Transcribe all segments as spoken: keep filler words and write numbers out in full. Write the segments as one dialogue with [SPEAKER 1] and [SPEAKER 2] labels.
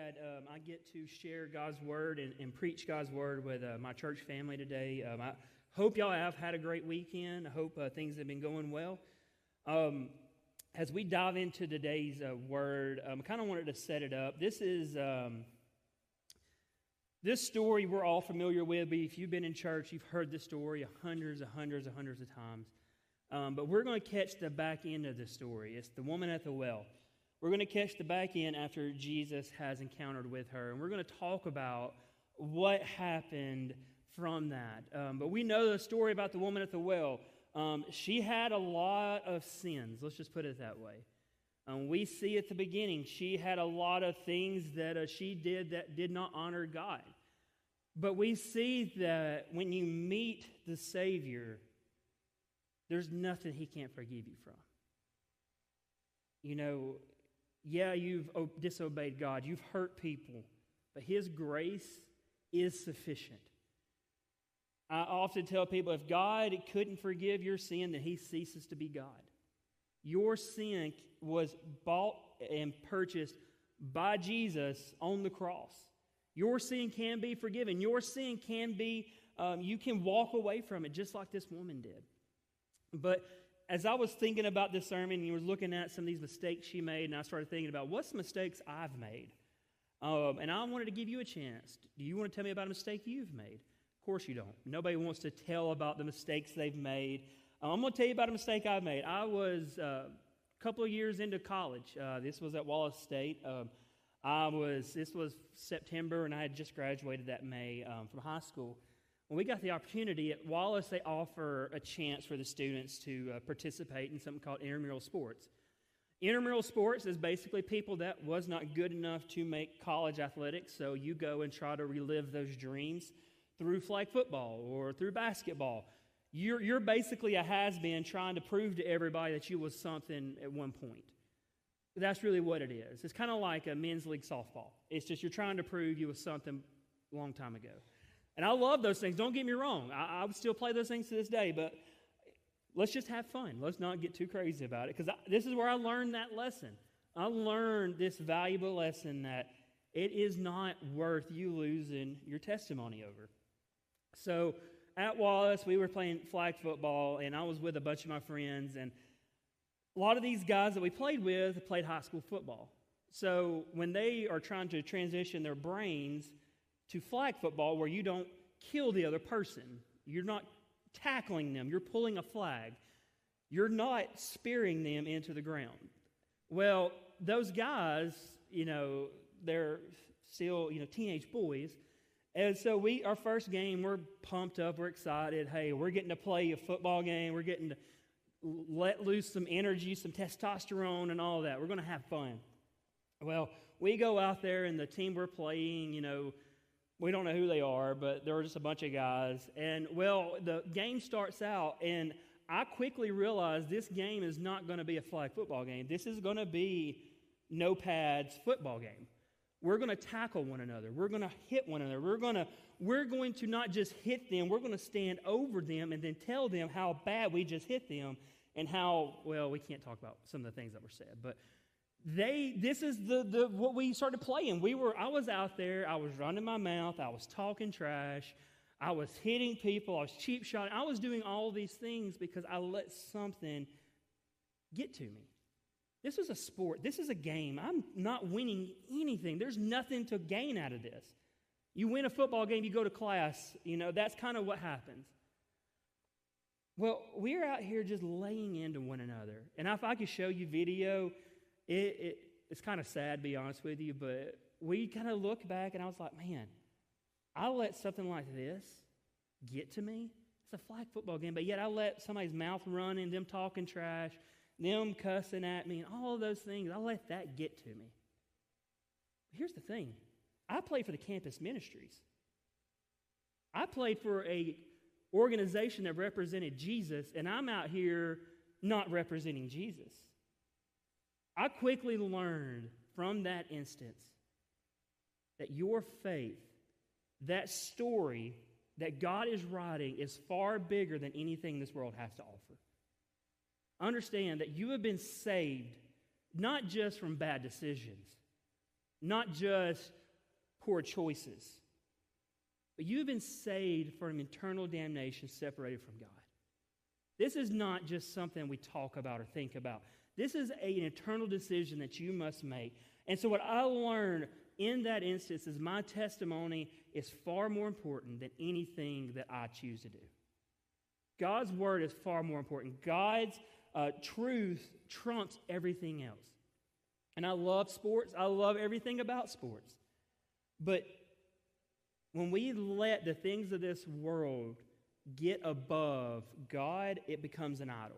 [SPEAKER 1] that um, I get to share God's Word and, and preach God's Word with uh, my church family today. Um, I hope y'all have had a great weekend. I hope uh, things have been going well. Um, as we dive into today's uh, Word, um, I kind of wanted to set it up. This is um, this story we're all familiar with, but if you've been in church, you've heard this story hundreds and hundreds and hundreds of times. Um, but we're going to catch the back end of the story. It's the woman at the well. We're going to catch the back end after Jesus has encountered with her, and we're going to talk about what happened from that. Um, but we know the story about the woman at the well. Um, she had a lot of sins. Let's just put it that way. Um, we see at the beginning, she had a lot of things that uh, she did that did not honor God. But we see that when you meet the Savior, there's nothing He can't forgive you from. You know, yeah, you've disobeyed God. You've hurt people. But His grace is sufficient. I often tell people, if God couldn't forgive your sin, then He ceases to be God. Your sin was bought and purchased by Jesus on the cross. Your sin can be forgiven. Your sin can be, um, you can walk away from it just like this woman did. But as I was thinking about this sermon and you was looking at some of these mistakes she made, and I started thinking about what's the mistakes I've made. Um, and I wanted to give you a chance. Do you want to tell me about a mistake you've made? Of course you don't. Nobody wants to tell about the mistakes they've made. Um, I'm going to tell you about a mistake I've made. I was uh, a couple of years into college. Uh, this was at Wallace State. Um, I was. This was September, and I had just graduated that May um, from high school. When we got the opportunity at Wallace, they offer a chance for the students to uh, participate in something called intramural sports. Intramural sports is basically people that was not good enough to make college athletics, so you go and try to relive those dreams through flag football or through basketball. You're, you're basically a has-been trying to prove to everybody that you was something at one point. That's really what it is. It's kind of like a men's league softball. It's just you're trying to prove you was something a long time ago. And I love those things. Don't get me wrong. I, I would still play those things to this day, but let's just have fun. Let's not get too crazy about it, because this is where I learned that lesson. I learned this valuable lesson that it is not worth you losing your testimony over. So at Wallace, we were playing flag football, and I was with a bunch of my friends, and a lot of these guys that we played with played high school football. So when they are trying to transition their brains to flag football, where you don't kill the other person, you're not tackling them, you're pulling a flag, you're not spearing them into the ground. Well, those guys, you know, they're still, you know, teenage boys, and so we, our first game, we're pumped up, we're excited. Hey, we're getting to play a football game, we're getting to let loose some energy, some testosterone, and all that. We're going to have fun. Well, we go out there, and the team we're playing, you know, we don't know who they are, but there were just a bunch of guys. And, well, the game starts out, and I quickly realized this game is not going to be a flag football game. This is going to be no pads football game. We're going to tackle one another. We're going to hit one another. We're going to we're going to not just hit them. We're going to stand over them and then tell them how bad we just hit them and how, well, we can't talk about some of the things that were said, but They, this is the, the what we started playing. We were, I was out there, I was running my mouth, I was talking trash, I was hitting people, I was cheap shotting, I was doing all these things because I let something get to me. This is a sport, this is a game. I'm not winning anything. There's nothing to gain out of this. You win a football game, you go to class, you know, that's kind of what happens. Well, we're out here just laying into one another. And if I could show you video, It, it it's kind of sad, to be honest with you, but we kind of look back, and I was like, man, I let something like this get to me. It's a flag football game, but yet I let somebody's mouth run and them talking trash, them cussing at me, and all of those things. I let that get to me. But here's the thing. I played for the campus ministries. I played for a organization that represented Jesus, and I'm out here not representing Jesus. I quickly learned from that instance that your faith, that story that God is writing, is far bigger than anything this world has to offer. Understand that you have been saved not just from bad decisions, not just poor choices, but you've been saved from eternal damnation separated from God. This is not just something we talk about or think about. This is a, an eternal decision that you must make. And so what I learned in that instance is my testimony is far more important than anything that I choose to do. God's word is far more important. God's uh, truth trumps everything else. And I love sports. I love everything about sports. But when we let the things of this world get above God, it becomes an idol.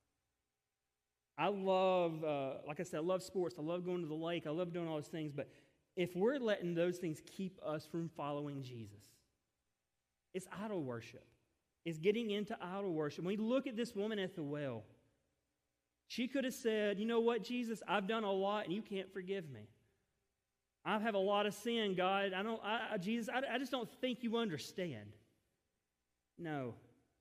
[SPEAKER 1] I love, uh, like I said, I love sports. I love going to the lake. I love doing all those things. But if we're letting those things keep us from following Jesus, it's idol worship. It's getting into idol worship. When we look at this woman at the well, she could have said, you know what, Jesus, I've done a lot and you can't forgive me. I have a lot of sin, God. I don't, I, Jesus, I, I just don't think you understand. No.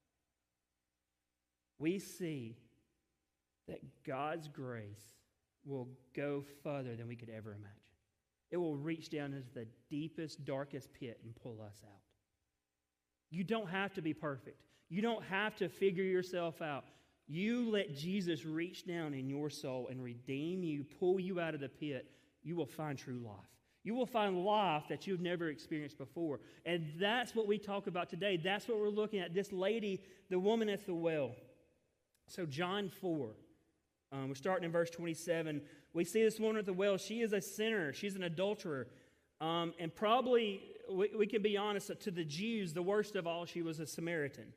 [SPEAKER 1] We see that God's grace will go further than we could ever imagine. It will reach down into the deepest, darkest pit and pull us out. You don't have to be perfect. You don't have to figure yourself out. You let Jesus reach down in your soul and redeem you, pull you out of the pit. You will find true life. You will find life that you've never experienced before. And that's what we talk about today. That's what we're looking at. This lady, the woman at the well. So John four, um, we're starting in verse twenty-seven. We see this woman at the well. She is a sinner. She's an adulterer. Um, and probably, we, we can be honest, to the Jews, the worst of all, she was a Samaritan.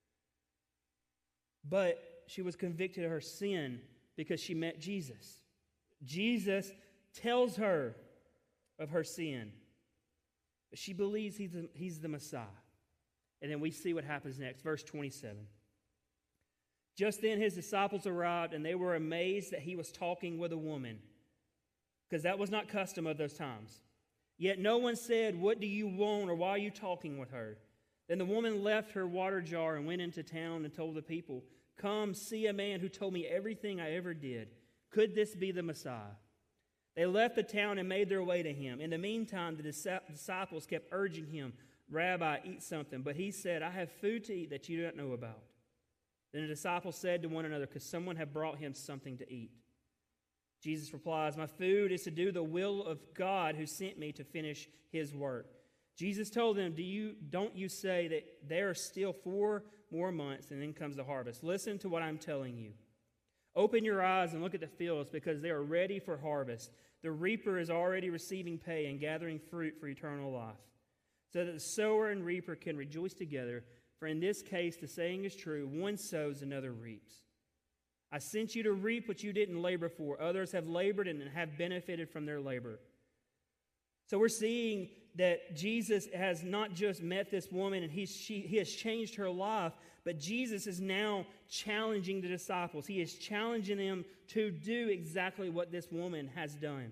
[SPEAKER 1] But she was convicted of her sin because she met Jesus. Jesus tells her of her sin. But she believes he's the, he's the Messiah. And then we see what happens next. Verse twenty-seven. Just then his disciples arrived, and they were amazed that he was talking with a woman, because that was not custom of those times. Yet no one said, "What do you want?" or "Why are you talking with her?" Then the woman left her water jar and went into town and told the people, "Come, see a man who told me everything I ever did. Could this be the Messiah?" They left the town and made their way to him. In the meantime, the disciples kept urging him, "Rabbi, eat something." But he said, "I have food to eat that you don't know about." Then the disciples said to one another, "Because someone had brought him something to eat." Jesus replies, "My food is to do the will of God who sent me to finish his work." Jesus told them, "Do you, don't you say that there are still four more months and then comes the harvest? Listen to what I'm telling you. Open your eyes and look at the fields, because they are ready for harvest. The reaper is already receiving pay and gathering fruit for eternal life, so that the sower and reaper can rejoice together. For in this case, the saying is true, one sows, another reaps. I sent you to reap what you didn't labor for. Others have labored and have benefited from their labor." So we're seeing that Jesus has not just met this woman and he's, she, he has changed her life, but Jesus is now challenging the disciples. He is challenging them to do exactly what this woman has done.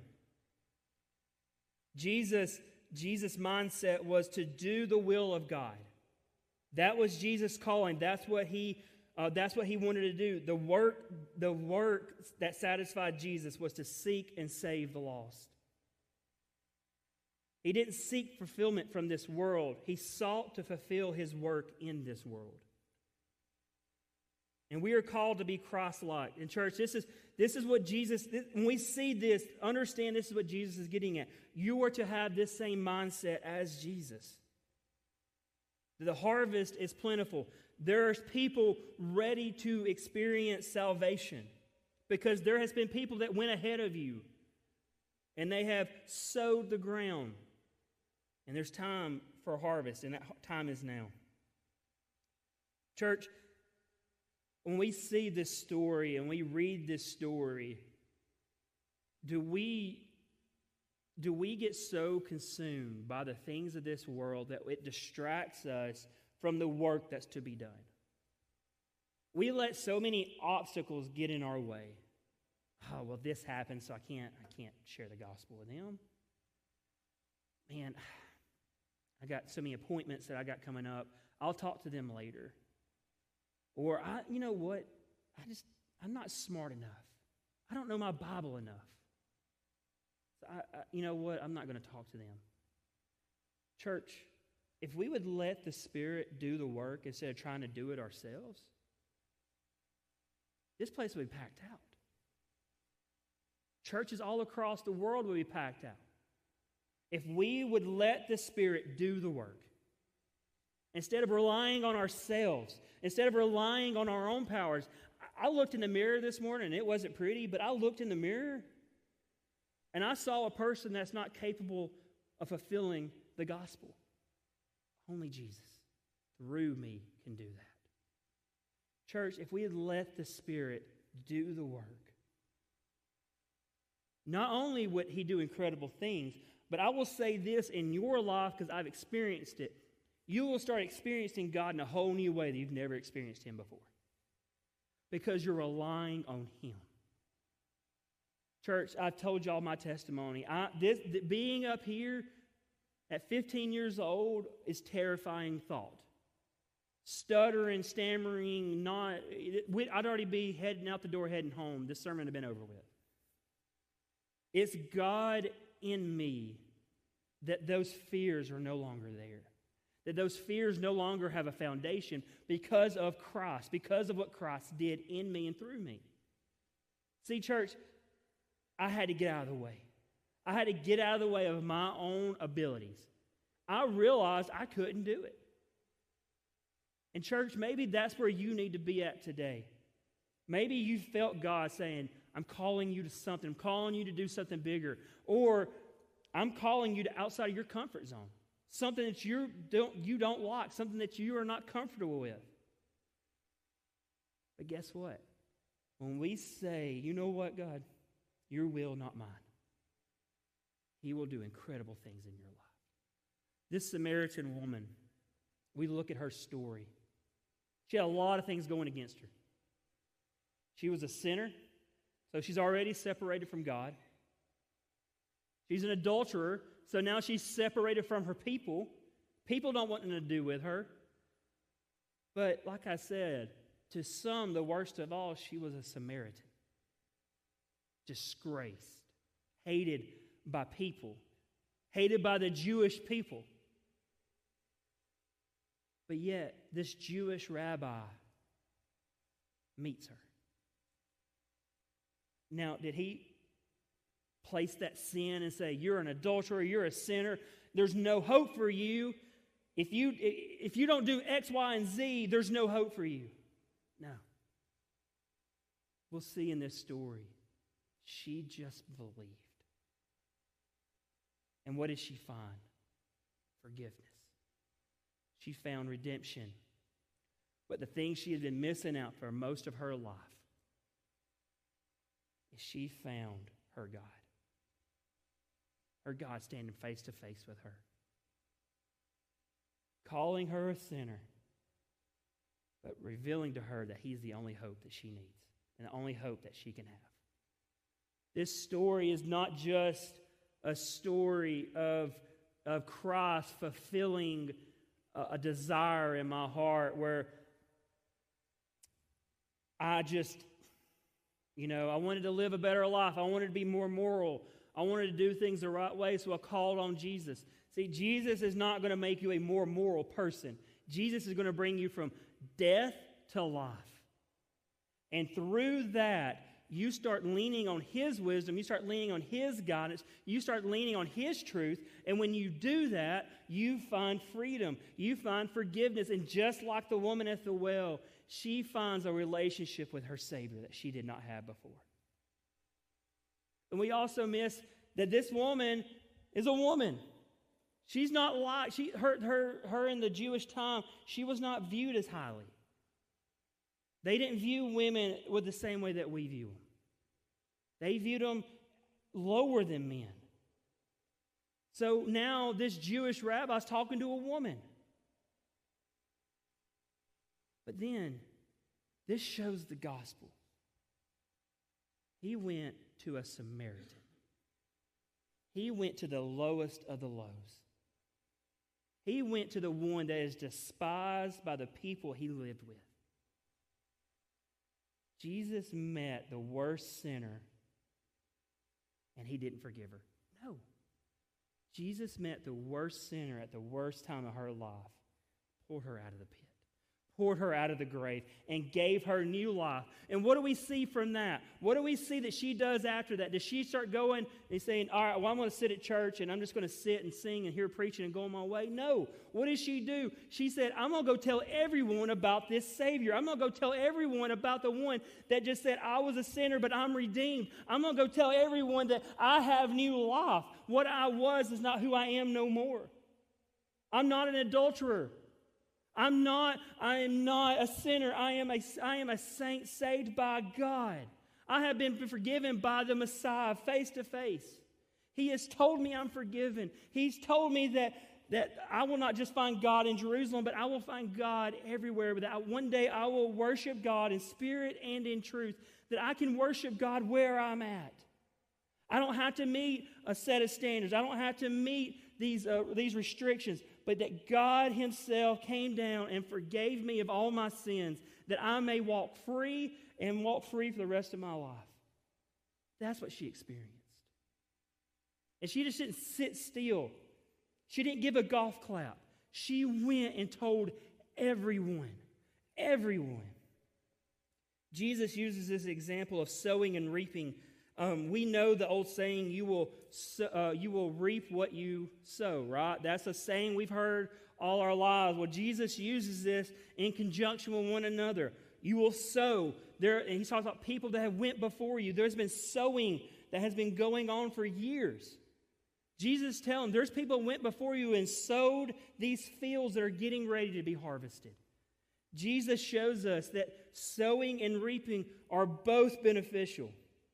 [SPEAKER 1] Jesus, Jesus' mindset was to do the will of God. That was Jesus' calling. That's what he Uh, that's what he wanted to do. The work, the work that satisfied Jesus was to seek and save the lost. He didn't seek fulfillment from this world. He sought to fulfill his work in this world. And we are called to be Christ-like. In church, this is, this is what Jesus, this, when we see this, understand this is what Jesus is getting at. You are to have this same mindset as Jesus. The harvest is plentiful. There's people ready to experience salvation because there has been people that went ahead of you and they have sowed the ground. And there's time for harvest, and that time is now. Church, when we see this story and we read this story, do we, do we get so consumed by the things of this world that it distracts us from the work that's to be done? We let so many obstacles get in our way. Oh, well, this happened, so I can't, I can't share the gospel with them. Man, I got so many appointments that I got coming up. I'll talk to them later. Or, I, you know what? I just, I'm not smart enough. I don't know my Bible enough. I, I, you know what? I'm not going to talk to them. Church, if we would let the Spirit do the work instead of trying to do it ourselves, this place would be packed out. Churches all across the world would be packed out. If we would let the Spirit do the work, instead of relying on ourselves, instead of relying on our own powers. I looked in the mirror this morning, and it wasn't pretty, but I looked in the mirror, and I saw a person that's not capable of fulfilling the gospel. Only Jesus, through me, can do that. Church, if we had let the Spirit do the work, not only would He do incredible things, but I will say this in your life because I've experienced it. You will start experiencing God in a whole new way that you've never experienced Him before. Because you're relying on Him. Church, I've told y'all my testimony. I, this, th- being up here at fifteen years old is terrifying thought. Stuttering, stammering, not. It, I'd already be heading out the door, heading home. This sermon had been over with. It's God in me that those fears are no longer there. That those fears no longer have a foundation because of Christ, because of what Christ did in me and through me. See, church, I had to get out of the way. I had to get out of the way of my own abilities. I realized I couldn't do it. And church, maybe that's where you need to be at today. Maybe you felt God saying, I'm calling you to something. I'm calling you to do something bigger. Or I'm calling you to outside of your comfort zone. Something that you don't, you don't like, something that you are not comfortable with. But guess what? When we say, you know what, God, your will, not mine, He will do incredible things in your life. This Samaritan woman, we look at her story. She had a lot of things going against her. She was a sinner, so she's already separated from God. She's an adulterer, so now she's separated from her people. People don't want nothing to do with her. But like I said, to some, the worst of all, she was a Samaritan. Disgraced, hated by people, hated by the Jewish people. But yet, this Jewish rabbi meets her. Now, did he place that sin and say, you're an adulterer, you're a sinner, there's no hope for you. If you, if you don't do X, Y, and Z, there's no hope for you. No. We'll see in this story, she just believed. And what did she find? Forgiveness. She found redemption. But the thing she had been missing out for most of her life is she found her God. Her God standing face to face with her. Calling her a sinner, but revealing to her that He's the only hope that she needs and the only hope that she can have. This story is not just a story of, of Christ fulfilling a, a desire in my heart where I just, you know, I wanted to live a better life. I wanted to be more moral. I wanted to do things the right way, so I called on Jesus. See, Jesus is not going to make you a more moral person. Jesus is going to bring you from death to life. And through that, you start leaning on His wisdom, you start leaning on His guidance, you start leaning on His truth, and when you do that, you find freedom, you find forgiveness, and just like the woman at the well, she finds a relationship with her Savior that she did not have before. And we also miss that this woman is a woman. She's not like, she, her, her, her in the Jewish time, she was not viewed as highly. They didn't view women with the same way that we view them. They viewed them lower than men. So now this Jewish rabbi is talking to a woman. But then, this shows the gospel. He went to a Samaritan. He went to the lowest of the lows. He went to the one that is despised by the people he lived with. Jesus met the worst sinner, and He didn't forgive her. No. Jesus met the worst sinner at the worst time of her life, pulled her out of the pit, poured her out of the grave, and gave her new life. And what do we see from that? What do we see that she does after that? Does she start going and saying, all right, well, I'm going to sit at church and I'm just going to sit and sing and hear preaching and go on my way? No. What does she do? She said, I'm going to go tell everyone about this Savior. I'm going to go tell everyone about the one that just said, I was a sinner, but I'm redeemed. I'm going to go tell everyone that I have new life. What I was is not who I am no more. I'm not an adulterer. I'm not, I am not a sinner. I am a, I am a saint saved by God. I have been forgiven by the Messiah face to face. He has told me I'm forgiven. He's told me that, that I will not just find God in Jerusalem, but I will find God everywhere. That one day I will worship God in spirit and in truth. That I can worship God where I'm at. I don't have to meet a set of standards. I don't have to meet these, uh, these restrictions. But that God himself came down and forgave me of all my sins, that I may walk free and walk free for the rest of my life. That's what she experienced. And she just didn't sit still. She didn't give a golf clap. She went and told everyone, everyone. Jesus uses this example of sowing and reaping. Um, we know the old saying, you will uh, you will reap what you sow, right? That's a saying we've heard all our lives. Well, Jesus uses this in conjunction with one another. You will sow. There, and he talks about people that have went before you. There's been sowing that has been going on for years. Jesus is telling them, there's people who went before you and sowed these fields that are getting ready to be harvested. Jesus shows us that sowing and reaping are both beneficial.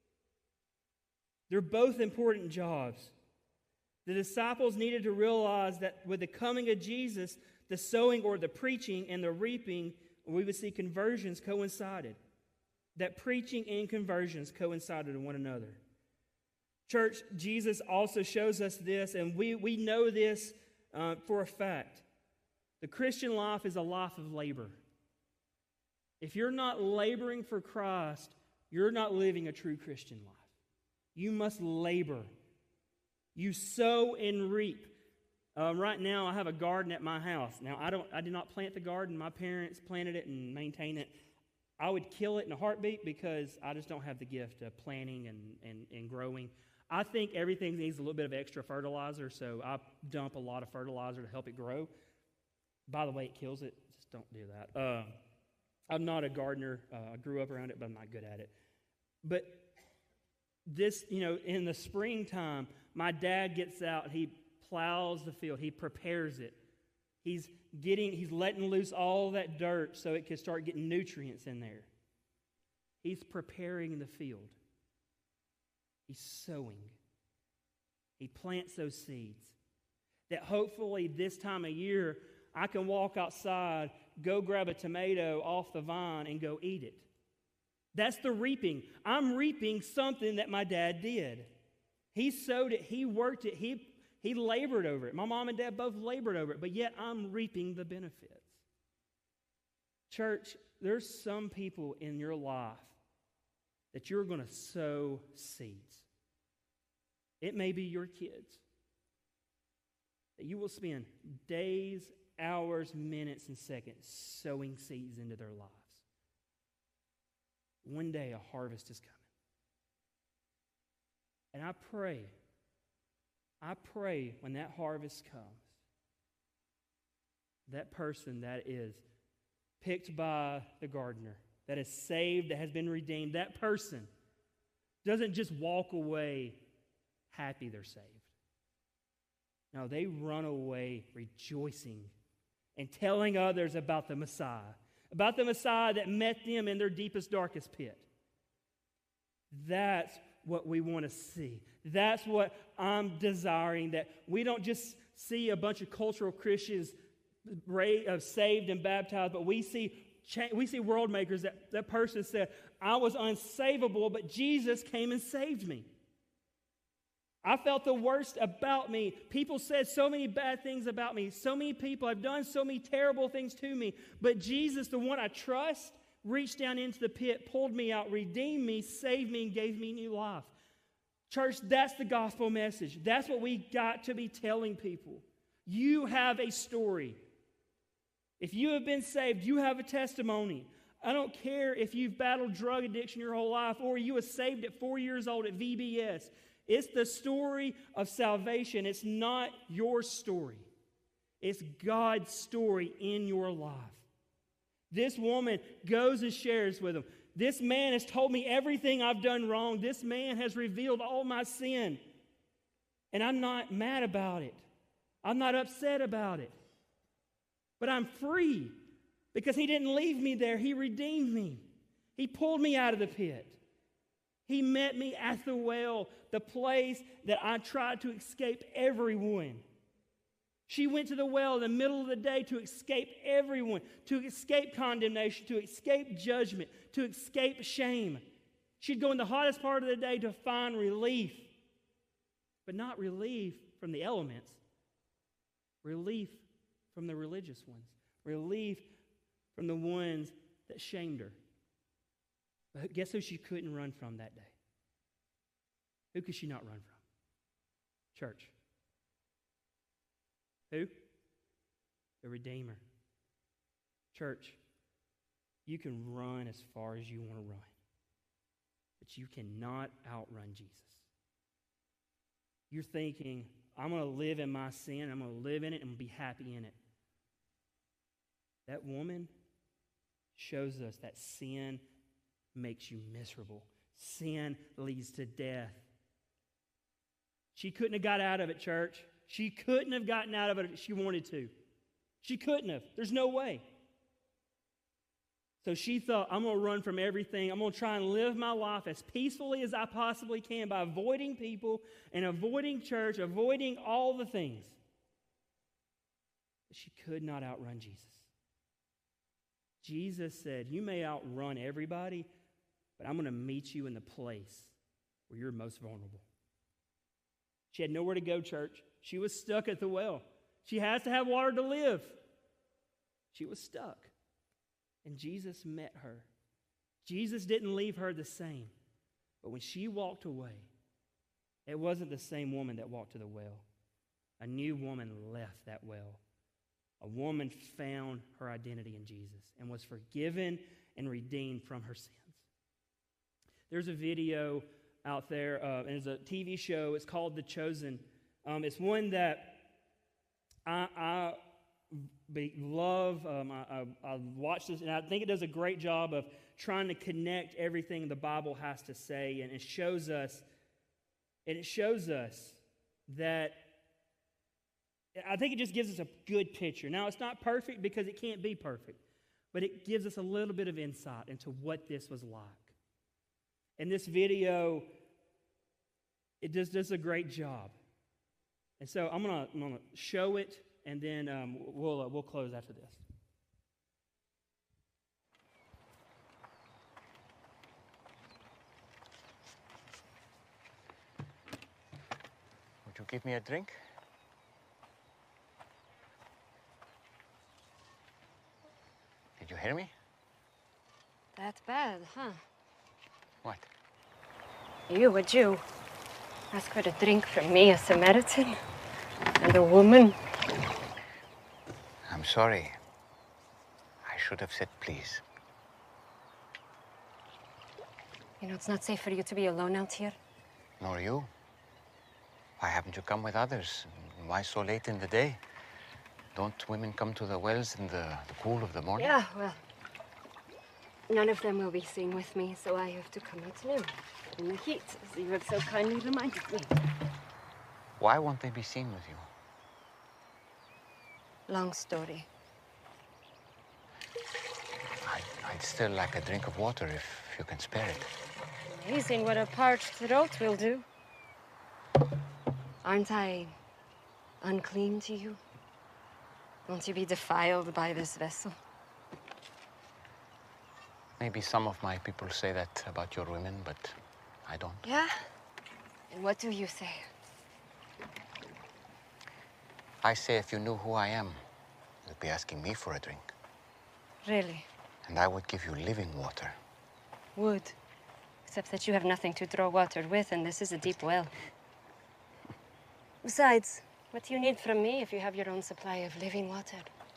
[SPEAKER 1] They're both important jobs. The disciples needed to realize that with the coming of Jesus, the sowing or the preaching and the reaping, we would see conversions coincided. That preaching and conversions coincided with one another. Church, Jesus also shows us this, and we, we know this uh, for a fact. The Christian life is a life of labor. If you're not laboring for Christ, you're not living a true Christian life. You must labor. You sow and reap. Um, right now, I have a garden at my house. Now, I don't. I did not plant the garden. My parents planted it and maintain it. I would kill it in a heartbeat because I just don't have the gift of planting and, and, and growing. I think everything needs a little bit of extra fertilizer, so I dump a lot of fertilizer to help it grow. By the way, it kills it. Just don't do that. Uh, I'm not a gardener. Uh, I grew up around it, but I'm not good at it. But this, you know, in the springtime, my dad gets out, he plows the field, he prepares it. He's getting, he's letting loose all that dirt so it can start getting nutrients in there. He's preparing the field. He's sowing. He plants those seeds. That hopefully this time of year, I can walk outside, go grab a tomato off the vine, and go eat it. That's the reaping. I'm reaping something that my dad did. He sowed it. He worked it. He, he labored over it. My mom and dad both labored over it, but yet I'm reaping the benefits. Church, there's some people in your life that you're going to sow seeds. It may be your kids. That you will spend days, hours, minutes, and seconds sowing seeds into their lives. One day a harvest is coming. And I pray, I pray when that harvest comes, that person that is picked by the gardener, that is saved, that has been redeemed, that person doesn't just walk away happy they're saved. No, they run away rejoicing and telling others about the Messiah. About the Messiah that met them in their deepest, darkest pit. That's what we want to see. That's what I'm desiring, that we don't just see a bunch of cultural Christians saved and baptized, but we see we see world makers. That, that person said, I was unsavable, but Jesus came and saved me. I felt the worst about me. People said so many bad things about me. So many people have done so many terrible things to me. But Jesus, the one I trust, reached down into the pit, pulled me out, redeemed me, saved me, and gave me new life. Church, that's the gospel message. That's what we got to be telling people. You have a story. If you have been saved, you have a testimony. I don't care if you've battled drug addiction your whole life or you were saved at four years old at V B S. It's the story of salvation. It's not your story. It's God's story in your life. This woman goes and shares with him. This man has told me everything I've done wrong. This man has revealed all my sin. And I'm not mad about it. I'm not upset about it. But I'm free because he didn't leave me there. He redeemed me. He pulled me out of the pit. He met me at the well, the place that I tried to escape everyone. She went to the well in the middle of the day to escape everyone, to escape condemnation, to escape judgment, to escape shame. She'd go in the hottest part of the day to find relief, but not relief from the elements, relief from the religious ones, relief from the ones that shamed her. But guess who she couldn't run from that day? Who could she not run from? Church. Who? The Redeemer. Church, you can run as far as you want to run, but you cannot outrun Jesus. You're thinking, I'm going to live in my sin, I'm going to live in it, and be happy in it. That woman shows us that sin makes you miserable. Sin leads to death. She couldn't have got out of it, church. She couldn't have gotten out of it if she wanted to. She couldn't have. There's no way. So she thought, I'm going to run from everything. I'm going to try and live my life as peacefully as I possibly can by avoiding people and avoiding church, avoiding all the things. But she could not outrun Jesus. Jesus said, you may outrun everybody, but I'm going to meet you in the place where you're most vulnerable. She had nowhere to go, church. She was stuck at the well. She has to have water to live. She was stuck. And Jesus met her. Jesus didn't leave her the same. But when she walked away, it wasn't the same woman that walked to the well. A new woman left that well. A woman found her identity in Jesus and was forgiven and redeemed from her sins. There's a video out there, uh, and it's a T V show. It's called The Chosen. Um, it's one that I, I be, love. Um, I, I, I watch this, and I think it does a great job of trying to connect everything the Bible has to say, and it shows us, and it shows us that I think it just gives us a good picture. Now, it's not perfect because it can't be perfect, but it gives us a little bit of insight into what this was like. And this video, it just does a great job. And so I'm going to I'm gonna show it, and then um, we'll, uh, we'll close after this.
[SPEAKER 2] Would you give me a drink? Did you hear me?
[SPEAKER 3] That bad, huh?
[SPEAKER 2] What?
[SPEAKER 3] You, a Jew, ask for a drink from me, a Samaritan, and a woman.
[SPEAKER 2] I'm sorry. I should have said please.
[SPEAKER 3] You know, it's not safe for you to be alone out here.
[SPEAKER 2] Nor you. Why haven't you come with others? Why so late in the day? Don't women come to the wells in the, the cool of the morning?
[SPEAKER 3] Yeah, well, none of them will be seen with me, so I have to come out now, in the heat, as you have so kindly reminded me.
[SPEAKER 2] Why won't they be seen with you?
[SPEAKER 3] Long story.
[SPEAKER 2] I'd, I'd still like a drink of water if you can spare it.
[SPEAKER 3] Amazing what a parched throat will do. Aren't I unclean to you? Won't you be defiled by this vessel?
[SPEAKER 2] Maybe some of my people say that about your women, but I don't.
[SPEAKER 3] Yeah? And what do you say?
[SPEAKER 2] I say if you knew who I am, you'd be asking me for a drink.
[SPEAKER 3] Really?
[SPEAKER 2] And I would give you living water.
[SPEAKER 3] Would? Except that you have nothing to draw water with, and this is a deep well. Besides, what do you need from me if you have your own supply of living water?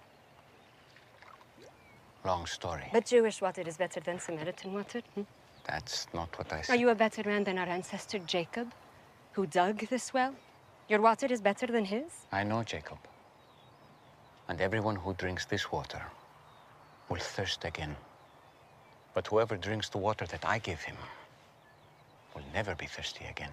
[SPEAKER 2] Long story.
[SPEAKER 3] But Jewish water is better than Samaritan water. Hmm?
[SPEAKER 2] That's not what I said.
[SPEAKER 3] Are you a better man than our ancestor Jacob, who dug this well? Your water is better than his?
[SPEAKER 2] I know Jacob. And everyone who drinks this water will thirst again. But whoever drinks the water that I give him will never be thirsty again.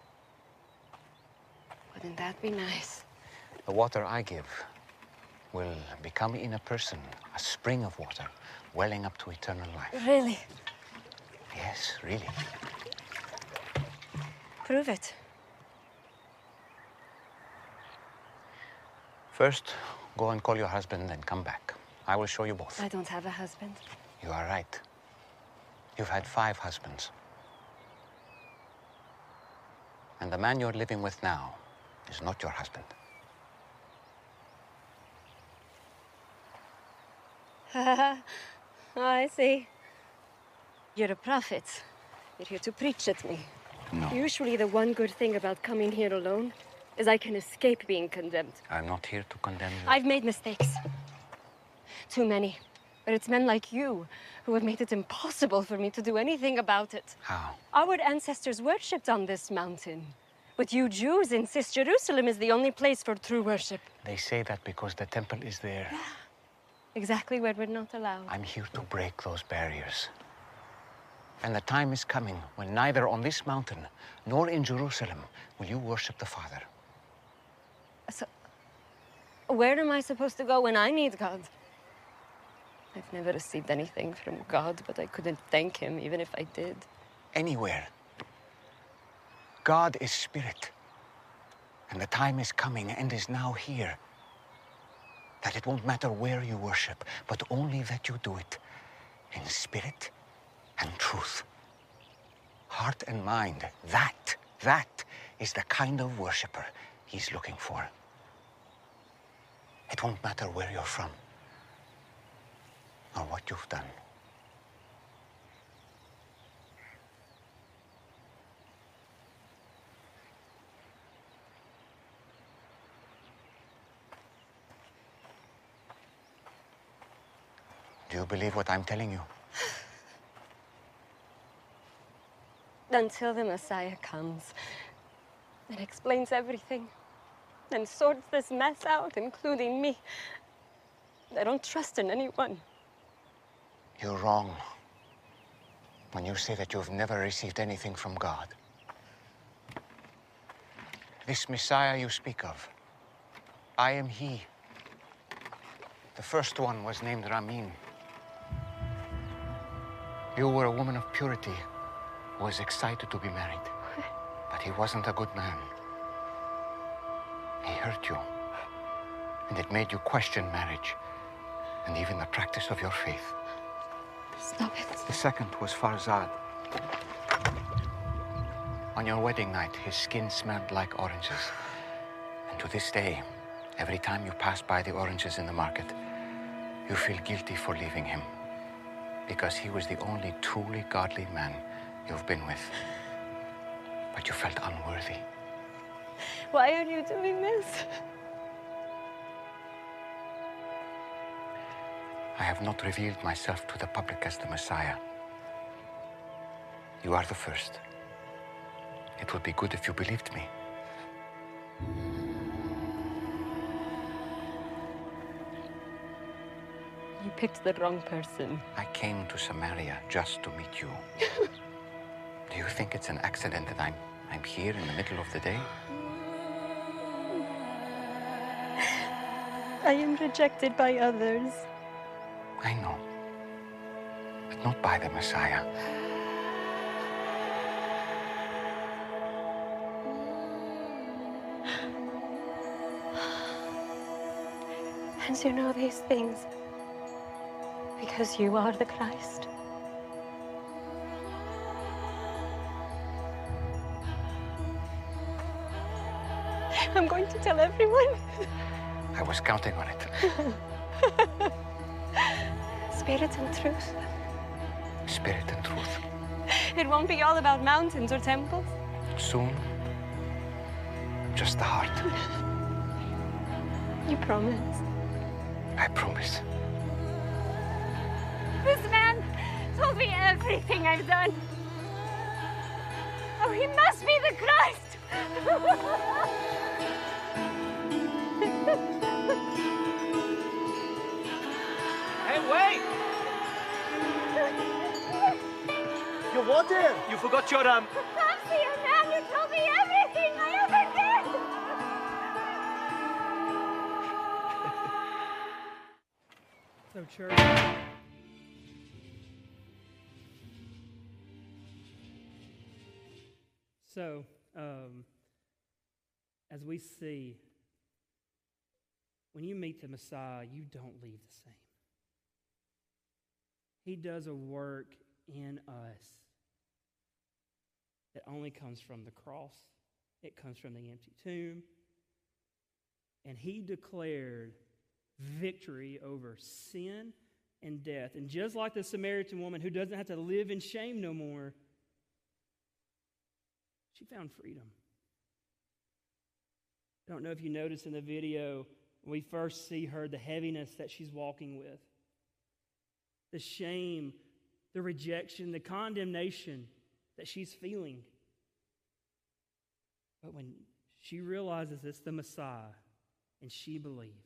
[SPEAKER 3] Wouldn't that be nice?
[SPEAKER 2] The water I give will become in a person a spring of water welling up to eternal life.
[SPEAKER 3] Really?
[SPEAKER 2] Yes, really.
[SPEAKER 3] Prove it.
[SPEAKER 2] First, go and call your husband and come back. I will show you both.
[SPEAKER 3] I don't have a husband.
[SPEAKER 2] You are right. You've had five husbands. And the man you're living with now is not your husband.
[SPEAKER 3] Oh, I see. You're a prophet. You're here to preach at me.
[SPEAKER 2] No.
[SPEAKER 3] Usually the one good thing about coming here alone is I can escape being condemned.
[SPEAKER 2] I'm not here to condemn you.
[SPEAKER 3] I've made mistakes. Too many. But it's men like you who have made it impossible for me to do anything about it.
[SPEAKER 2] How?
[SPEAKER 3] Our ancestors worshipped on this mountain. But you Jews insist Jerusalem is the only place for true worship.
[SPEAKER 2] They say that because the temple is there.
[SPEAKER 3] Exactly where we're not allowed.
[SPEAKER 2] I'm here to break those barriers. And the time is coming when neither on this mountain nor in Jerusalem will you worship the Father.
[SPEAKER 3] So, where am I supposed to go when I need God? I've never received anything from God, but I couldn't thank him even if I did.
[SPEAKER 2] Anywhere. God is spirit. And the time is coming and is now here that it won't matter where you worship, but only that you do it in spirit and truth. Heart and mind, that, that is the kind of worshiper he's looking for. It won't matter where you're from or what you've done. Do you believe what I'm telling you?
[SPEAKER 3] Until the Messiah comes and explains everything and sorts this mess out, including me, I don't trust in anyone.
[SPEAKER 2] You're wrong when you say that you've never received anything from God. This Messiah you speak of, I am he. The first one was named Ramin. You were a woman of purity who was excited to be married. But he wasn't a good man. He hurt you. And it made you question marriage and even the practice of your faith.
[SPEAKER 3] Stop it.
[SPEAKER 2] The second was Farzad. On your wedding night, his skin smelled like oranges. And to this day, every time you pass by the oranges in the market, you feel guilty for leaving him. Because he was the only truly godly man you've been with. But you felt unworthy.
[SPEAKER 3] Why are you doing this?
[SPEAKER 2] I have not revealed myself to the public as the Messiah. You are the first. It would be good if you believed me.
[SPEAKER 3] You picked the wrong person.
[SPEAKER 2] I came to Samaria just to meet you. Do you think it's an accident that I'm, I'm here in the middle of the day?
[SPEAKER 3] I am rejected by others.
[SPEAKER 2] I know. But not by the Messiah.
[SPEAKER 3] And you know these things because you are the Christ. I'm going to tell everyone.
[SPEAKER 2] I was counting on it.
[SPEAKER 3] Spirit and truth.
[SPEAKER 2] Spirit and truth.
[SPEAKER 3] It won't be all about mountains or temples.
[SPEAKER 2] Soon, just the heart.
[SPEAKER 3] You promise?
[SPEAKER 2] I promise.
[SPEAKER 3] This man told me everything I've done. Oh, he must be the Christ!
[SPEAKER 4] Hey, wait! You what, dear? You forgot your, um...
[SPEAKER 3] Fancy you, man! You told me everything I ever did!
[SPEAKER 1] So, church, so um, as we see, when you meet the Messiah, you don't leave the same. He does a work in us that only comes from the cross. It comes from the empty tomb. And he declared victory over sin and death. And just like the Samaritan woman who doesn't have to live in shame no more, she found freedom. I don't know if you noticed in the video, when we first see her, the heaviness that she's walking with, the shame, the rejection, the condemnation that she's feeling. But when she realizes it's the Messiah and she believes,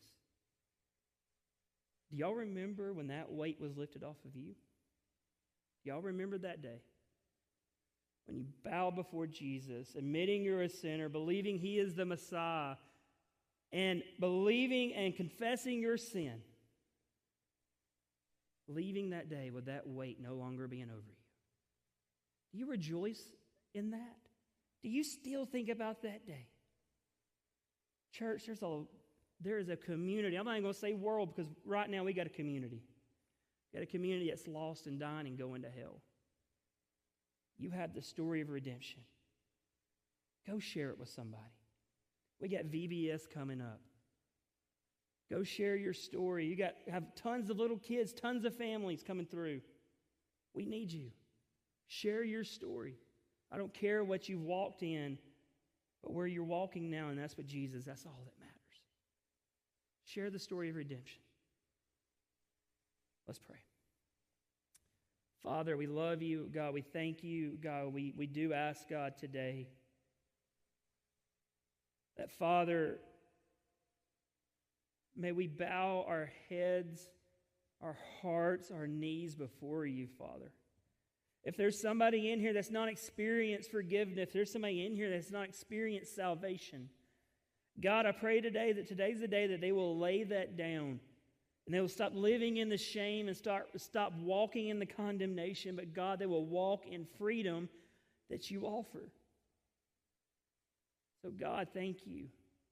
[SPEAKER 1] do y'all remember when that weight was lifted off of you? Y'all remember that day? When you bow before Jesus, admitting you're a sinner, believing He is the Messiah, and believing and confessing your sin, leaving that day with that weight no longer being over you. Do you rejoice in that? Do you still think about that day? Church, there's a there is a community. I'm not even going to say world, because right now we got a community. We got a community that's lost and dying and going to hell. You have the story of redemption. Go share it with somebody. We got V B S coming up. Go share your story. You got have tons of little kids, tons of families coming through. We need you. Share your story. I don't care what you've walked in, but where you're walking now, and that's what Jesus, that's all that matters. Share the story of redemption. Let's pray. Father, we love you. God, we thank you. God, we, we do ask, God, today that, Father, may we bow our heads, our hearts, our knees before you, Father. If there's somebody in here that's not experienced forgiveness, if there's somebody in here that's not experienced salvation, God, I pray today that today's the day that they will lay that down and they will stop living in the shame and start, stop walking in the condemnation, but God, they will walk in freedom that you offer. So God, thank you.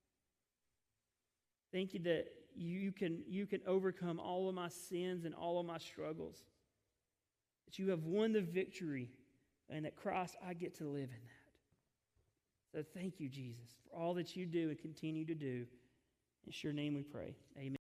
[SPEAKER 1] Thank you that you can, you can overcome all of my sins and all of my struggles. That you have won the victory, and that Christ, I get to live in that. So thank you, Jesus, for all that you do and continue to do. In your name we pray. Amen.